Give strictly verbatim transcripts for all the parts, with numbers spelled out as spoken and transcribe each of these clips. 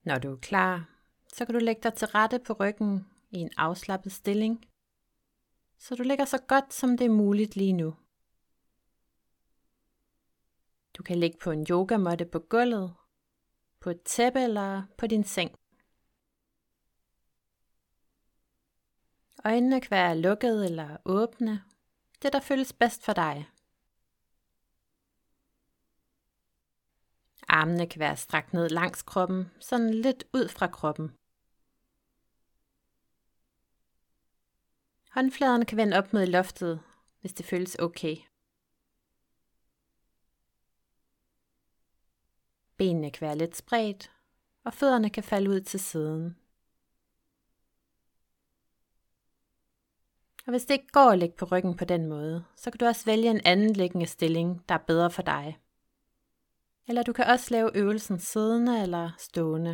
Når du er klar, så kan du lægge dig til rette på ryggen i en afslappet stilling, så du ligger så godt som det er muligt lige nu. Du kan ligge på en yogamåtte på gulvet, på et tæppe eller på din seng. Øjnene kan være lukkede eller åbne, det der føles bedst for dig. Armene kan være strakt ned langs kroppen, sådan lidt ud fra kroppen. Håndfladerne kan vende op mod loftet, hvis det føles okay. Benene kan være lidt spredt, og fødderne kan falde ud til siden. Og hvis det ikke går at ligge på ryggen på den måde, så kan du også vælge en anden liggende stilling, der er bedre for dig. Eller du kan også lave øvelsen siddende eller stående.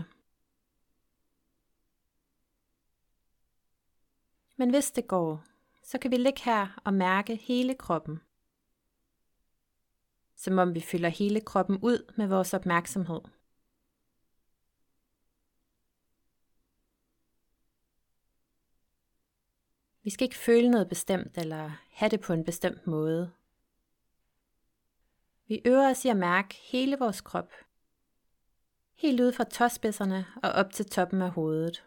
Men hvis det går, så kan vi ligge her og mærke hele kroppen. Som om vi fylder hele kroppen ud med vores opmærksomhed. Vi skal ikke føle noget bestemt eller have det på en bestemt måde. Vi øver os i at mærke hele vores krop. Helt ude fra tåspidserne og op til toppen af hovedet.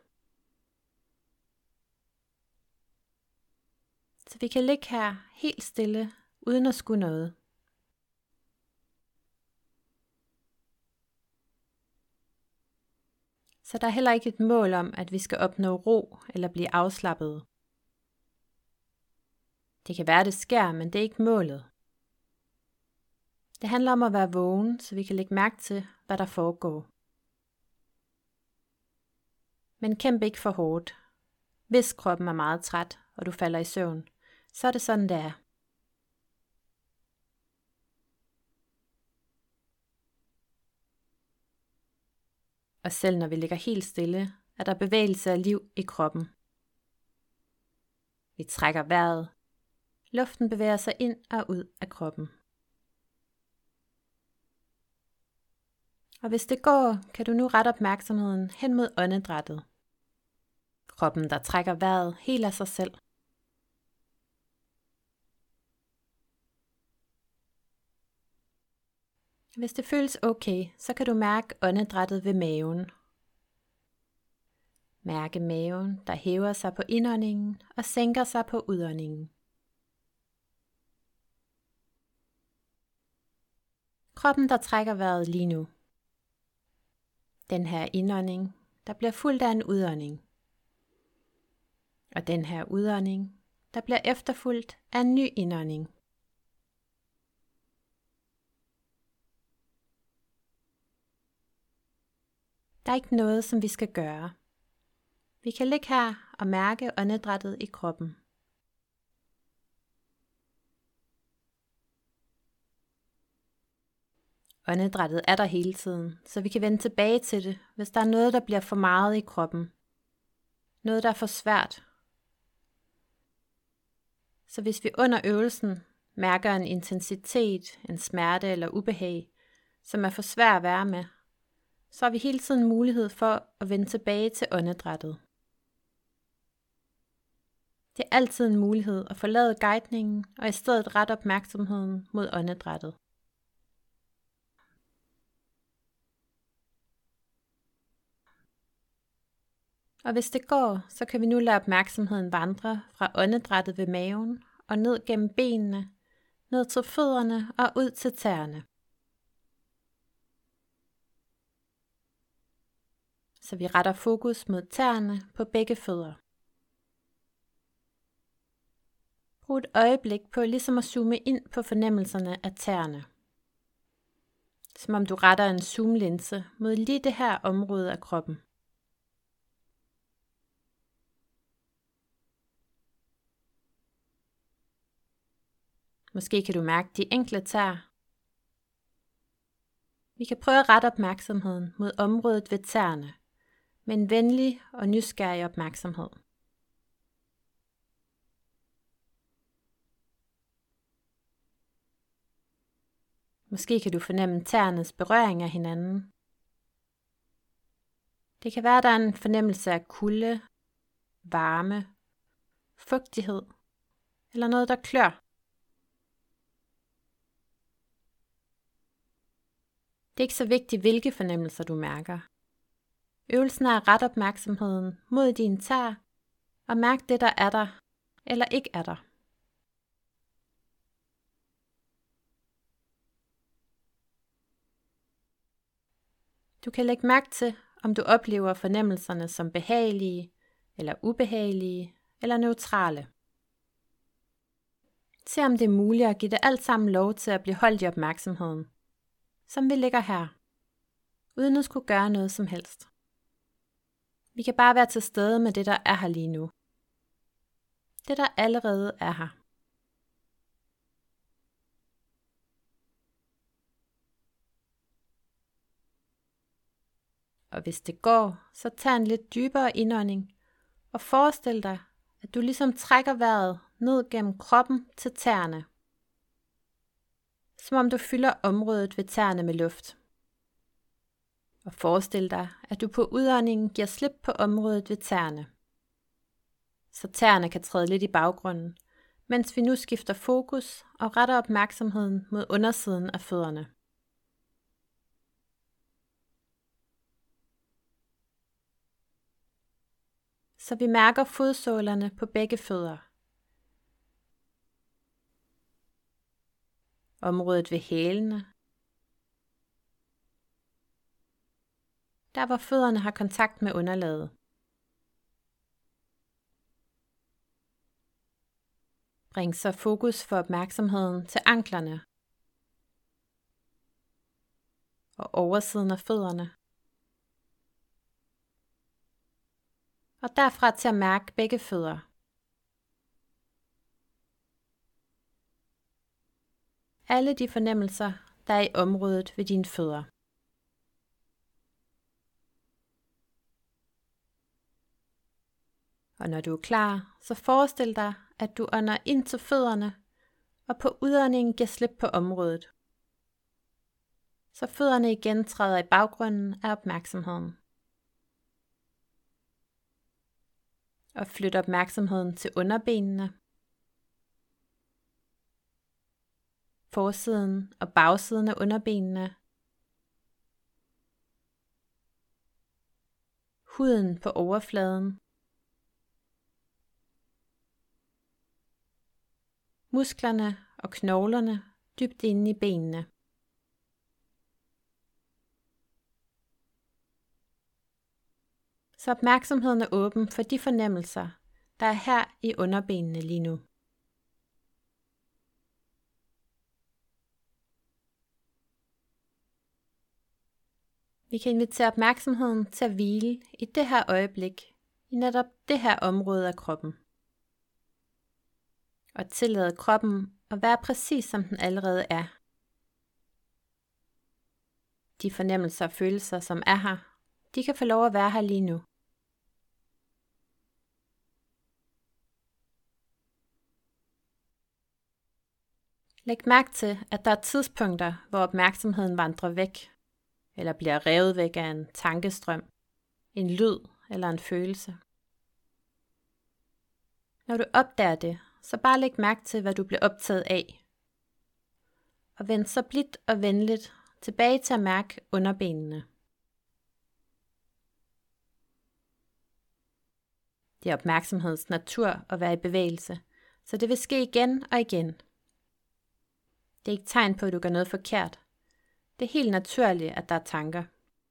Så vi kan ligge her helt stille, uden at skulle noget. Så der er heller ikke et mål om, at vi skal opnå ro eller blive afslappet. Det kan være, det sker, men det er ikke målet. Det handler om at være vågen, så vi kan lægge mærke til, hvad der foregår. Men kæmp ikke for hårdt. Hvis kroppen er meget træt, og du falder i søvn, så er det sådan, det er. Og selv når vi ligger helt stille, er der bevægelse af liv i kroppen. Vi trækker vejret. Luften bevæger sig ind og ud af kroppen. Og hvis det går, kan du nu rette opmærksomheden hen mod åndedrættet. Kroppen, der trækker vejret helt af sig selv. Hvis det føles okay, så kan du mærke åndedrættet ved maven. Mærke maven, der hæver sig på indåndingen og sænker sig på udåndingen. Kroppen, der trækker vejret lige nu. Den her indånding, der bliver fuldt af en udånding. Og den her udånding, der bliver efterfulgt af en ny indånding. Der er ikke noget, som vi skal gøre. Vi kan ligge her og mærke åndedrættet i kroppen. Åndedrættet er der hele tiden, så vi kan vende tilbage til det, hvis der er noget, der bliver for meget i kroppen. Noget, der er for svært. Så hvis vi under øvelsen mærker en intensitet, en smerte eller ubehag, som er for svær at være med, så har vi hele tiden mulighed for at vende tilbage til åndedrættet. Det er altid en mulighed at forlade guidningen og i stedet rette opmærksomheden mod åndedrættet. Og hvis det går, så kan vi nu lade opmærksomheden vandre fra åndedrættet ved maven og ned gennem benene, ned til fødderne og ud til tæerne. Så vi retter fokus mod tæerne på begge fødder. Brug et øjeblik på ligesom at zoome ind på fornemmelserne af tæerne. Som om du retter en zoomlinse mod lige det her område af kroppen. Måske kan du mærke de enkelte tæer. Vi kan prøve at rette opmærksomheden mod området ved tæerne, med en venlig og nysgerrig opmærksomhed. Måske kan du fornemme tæernes berøring af hinanden. Det kan være, at der er en fornemmelse af kulde, varme, fugtighed eller noget, der klør. Det er ikke så vigtigt, hvilke fornemmelser du mærker. Øvelsen er at rette opmærksomheden mod dine tæer og mærk det, der er der eller ikke er der. Du kan lægge mærke til, om du oplever fornemmelserne som behagelige eller ubehagelige eller neutrale. Se om det er muligt at give det alt sammen lov til at blive holdt i opmærksomheden, som vi ligger her, uden at skulle gøre noget som helst. Vi kan bare være til stede med det, der er her lige nu. Det, der allerede er her. Og hvis det går, så tag en lidt dybere indånding og forestil dig, at du ligesom trækker vejret ned gennem kroppen til tæerne. Som om du fylder området ved tæerne med luft. Og forestil dig, at du på udåndingen giver slip på området ved tæerne. Så tæerne kan træde lidt i baggrunden, mens vi nu skifter fokus og retter opmærksomheden mod undersiden af fødderne. Så vi mærker fodsålerne på begge fødder. Området ved hælene. Der hvor fødderne har kontakt med underlaget. Bring så fokus for opmærksomheden til anklerne og oversiden af fødderne. Og derfra til at mærke begge fødder. Alle de fornemmelser, der er i området ved dine fødder. Og når du er klar, så forestil dig, at du ånder ind til fødderne, og på udåndingen giver slip på området. Så fødderne igen træder i baggrunden af opmærksomheden. Og flyt opmærksomheden til underbenene, forsiden og bagsiden af underbenene, huden på overfladen, musklerne og knoglerne dybt inde i benene. Så opmærksomheden er åben for de fornemmelser, der er her i underbenene lige nu. Vi kan invitere opmærksomheden til at hvile i det her øjeblik, i netop det her område af kroppen. Og tillade kroppen at være præcis som den allerede er. De fornemmelser og følelser, som er her, de kan få lov at være her lige nu. Læg mærke til, at der er tidspunkter, hvor opmærksomheden vandrer væk, eller bliver revet væk af en tankestrøm, en lyd eller en følelse. Når du opdager det, så bare læg mærke til, hvad du bliver optaget af. Og vend så blidt og venligt tilbage til at mærke underbenene. Det er opmærksomhedens natur at være i bevægelse, så det vil ske igen og igen. Det er ikke tegn på, at du gør noget forkert. Det er helt naturligt, at der er tanker.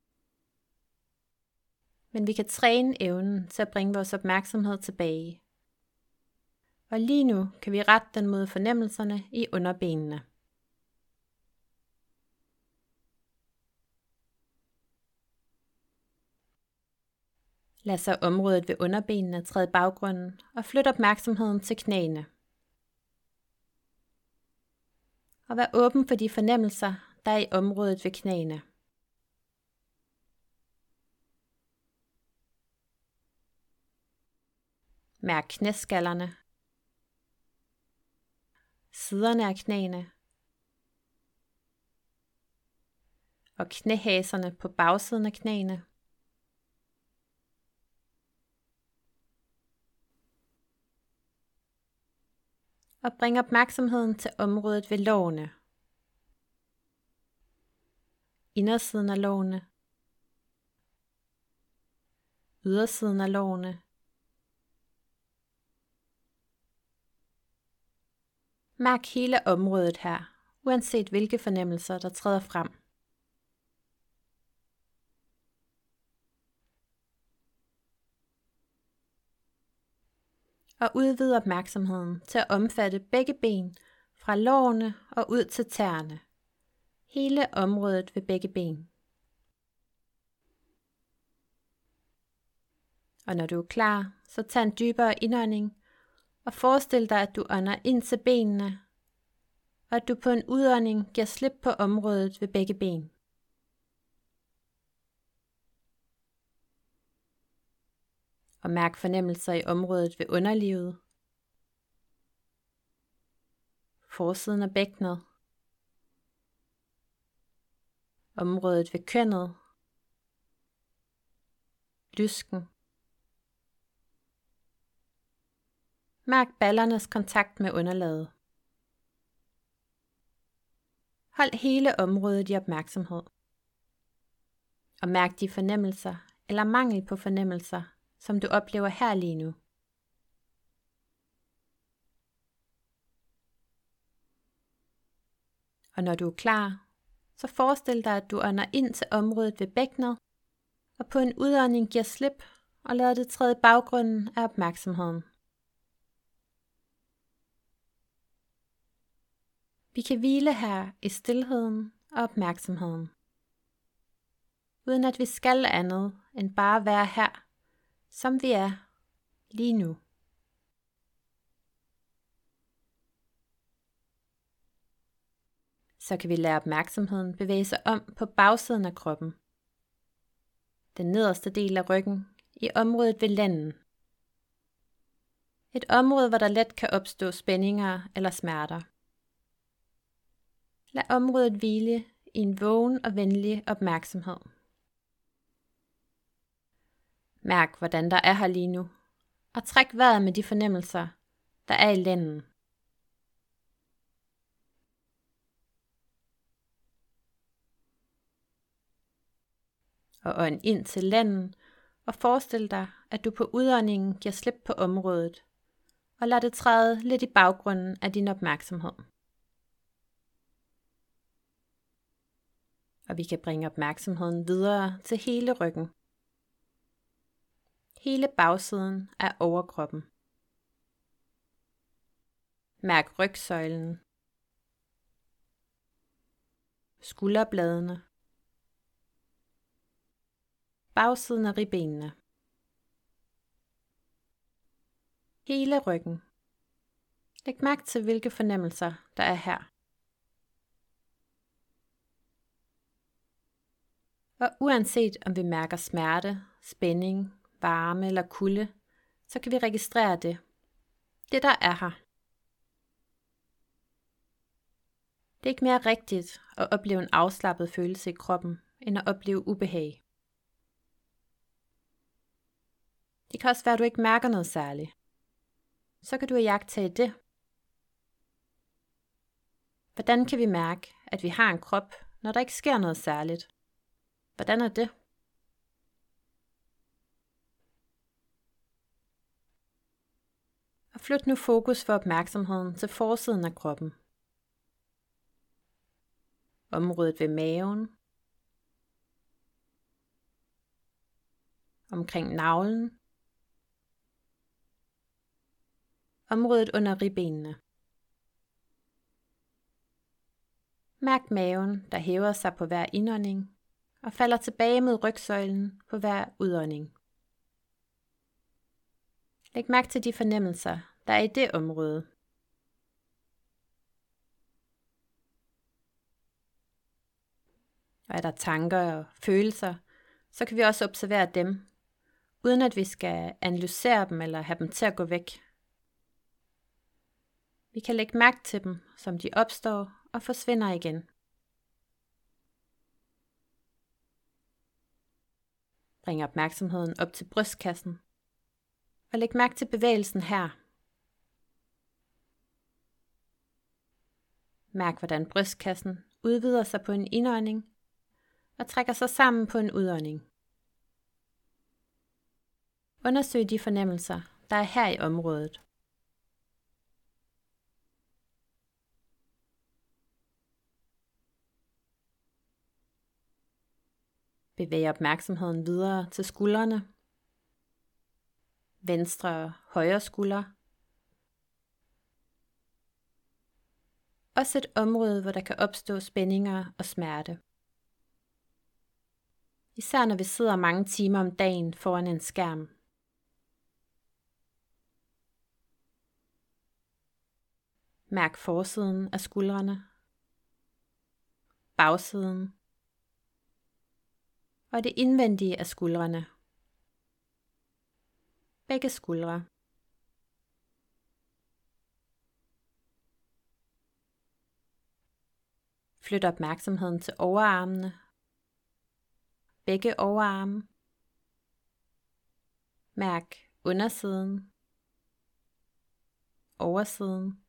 Men vi kan træne evnen til at bringe vores opmærksomhed tilbage. Og lige nu kan vi rette den mod fornemmelserne i underbenene. Lad så området ved underbenene træde i baggrunden og flyt opmærksomheden til knæene. Og vær åben for de fornemmelser, der er i området ved knæene. Mærk knæskallerne, siderne af knæene og knæhaserne på bagsiden af knæene. og bring opmærksomheden til området ved lårene. Indersiden af lårene, ydersiden af lårene. Mærk hele området her, uanset hvilke fornemmelser der træder frem. Og udvid opmærksomheden til at omfatte begge ben fra lårene og ud til tæerne. Hele området ved begge ben. Og når du er klar, så tag en dybere indånding og forestil dig, at du ånder ind til benene, og at du på en udånding giver slip på området ved begge ben. Og mærk fornemmelser i området ved underlivet, forsiden af bækkenet, området ved kønnet, lysken. Mærk ballernes kontakt med underlaget. Hold hele området i opmærksomhed. Og mærk de fornemmelser eller mangel på fornemmelser, som du oplever her lige nu. Og når du er klar, så forestil dig, at du ånder ind til området ved bækkenet, og på en udånding giver slip og lader det træde i baggrunden af opmærksomheden. Vi kan hvile her i stilheden og opmærksomheden, uden at vi skal andet end bare være her, som vi er lige nu. Så kan vi lade opmærksomheden bevæge sig om på bagsiden af kroppen, den nederste del af ryggen i området ved lænden. Et område, hvor der let kan opstå spændinger eller smerter. Lad området hvile i en vågen og venlig opmærksomhed. Mærk, hvordan der er her lige nu, og træk vejret med de fornemmelser, der er i lænden. Og ånd ind til lænden, og forestil dig, at du på udåndingen giver slip på området, og lad det træde lidt i baggrunden af din opmærksomhed. Og vi kan bringe opmærksomheden videre til hele ryggen. Hele bagsiden af overkroppen. Mærk rygsøjlen, skulderbladene, bagsiden af ribbenene. Hele ryggen. Læg mærke til, hvilke fornemmelser der er her. Og uanset om vi mærker smerte, spænding, varme eller kulde, så kan vi registrere det. Det der er her. Det er ikke mere rigtigt at opleve en afslappet følelse i kroppen, end at opleve ubehag. Det kan også være, at du ikke mærker noget særligt. Så kan du iagttage det. Hvordan kan vi mærke, at vi har en krop, når der ikke sker noget særligt? Hvordan er det? Og flyt nu fokus for opmærksomheden til forsiden af kroppen. Området ved maven. Omkring navlen. Området under ribbenene. Mærk maven, der hæver sig på hver indånding og falder tilbage mod rygsøjlen på hver udånding. Læg mærke til de fornemmelser, der er i det område. Og er der tanker og følelser, så kan vi også observere dem, uden at vi skal analysere dem eller have dem til at gå væk. Vi kan lægge mærke til dem, som de opstår og forsvinder igen. Bring opmærksomheden op til brystkassen, og læg mærke til bevægelsen her. Mærk, hvordan brystkassen udvider sig på en indånding og trækker sig sammen på en udånding. Undersøg de fornemmelser, der er her i området. Bevæg opmærksomheden videre til skuldrene, venstre og højre skulder. Også et område, hvor der kan opstå spændinger og smerte. Især når vi sidder mange timer om dagen foran en skærm. Mærk forsiden af skuldrene, bagsiden og det indvendige af skuldrene. Begge skuldre. Flyt opmærksomheden til overarmene. Begge overarme. Mærk undersiden, oversiden.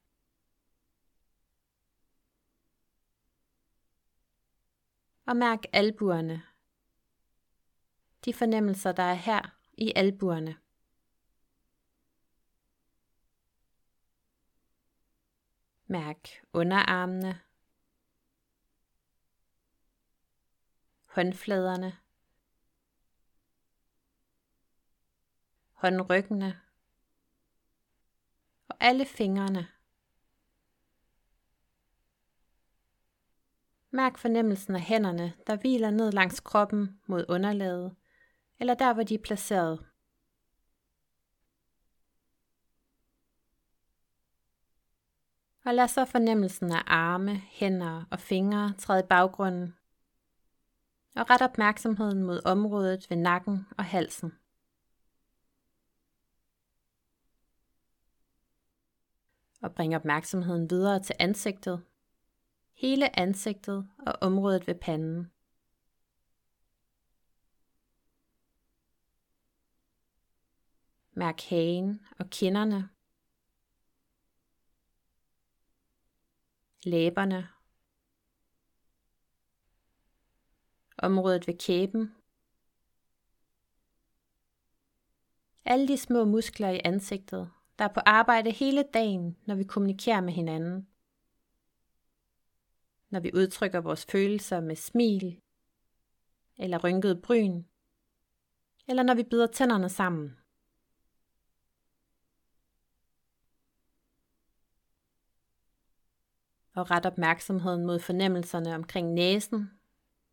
Og mærk albuerne. De fornemmelser, der er her i albuerne. Mærk underarmene, håndfladerne, håndryggene og alle fingrene. Mærk fornemmelsen af hænderne, der hviler ned langs kroppen mod underlaget, eller der hvor de er placeret. Og lad så fornemmelsen af arme, hænder og fingre træde i baggrunden. Og ret opmærksomheden mod området ved nakken og halsen. Og bring opmærksomheden videre til ansigtet. Hele ansigtet og området ved panden. Mærk hagen og kinderne. Læberne. Området ved kæben. Alle de små muskler i ansigtet, der er på arbejde hele dagen, når vi kommunikerer med hinanden. Når vi udtrykker vores følelser med smil, eller rynket bryn, eller når vi bider tænderne sammen. Og ret opmærksomheden mod fornemmelserne omkring næsen,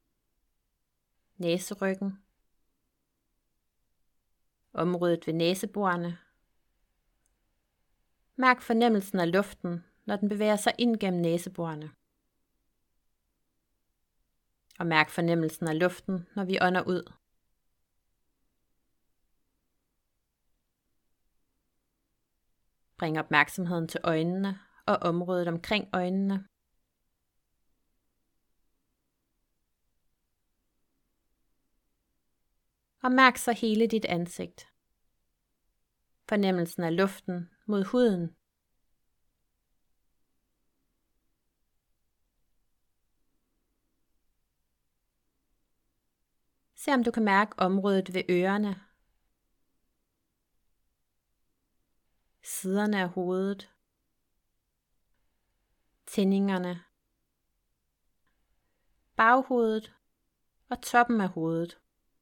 næseryggen, området ved næseborene. Mærk fornemmelsen af luften, når den bevæger sig ind gennem næseborene. Og mærk fornemmelsen af luften, når vi ånder ud. Bring opmærksomheden til øjnene og området omkring øjnene. Og mærk så hele dit ansigt. Fornemmelsen af luften mod huden. Se om du kan mærke området ved ørerne, siderne af hovedet, tændingerne, baghovedet og toppen af hovedet.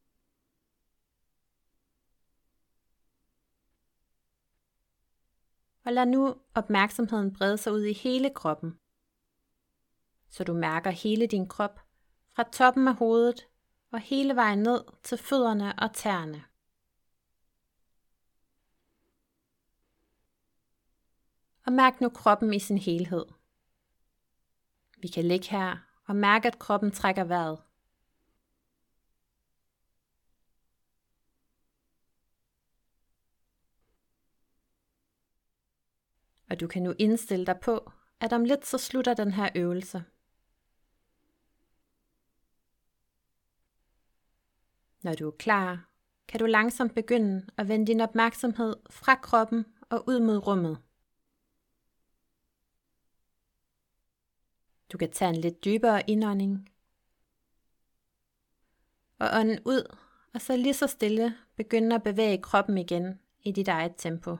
Og lad nu opmærksomheden brede sig ud i hele kroppen, så du mærker hele din krop fra toppen af hovedet og hele vejen ned til fødderne og tæerne. Og mærk nu kroppen i sin helhed. Vi kan ligge her og mærke, at kroppen trækker vejret. Og du kan nu indstille dig på, at om lidt så slutter den her øvelse. Når du er klar, kan du langsomt begynde at vende din opmærksomhed fra kroppen og ud mod rummet. Du kan tage en lidt dybere indånding. Og ånden ud, og så lige så stille begynde at bevæge kroppen igen i dit eget tempo.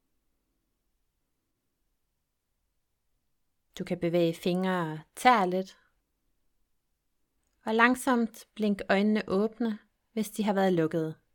Du kan bevæge fingre og tær lidt. Og langsomt blink øjnene åbne, hvis de har været lukkede.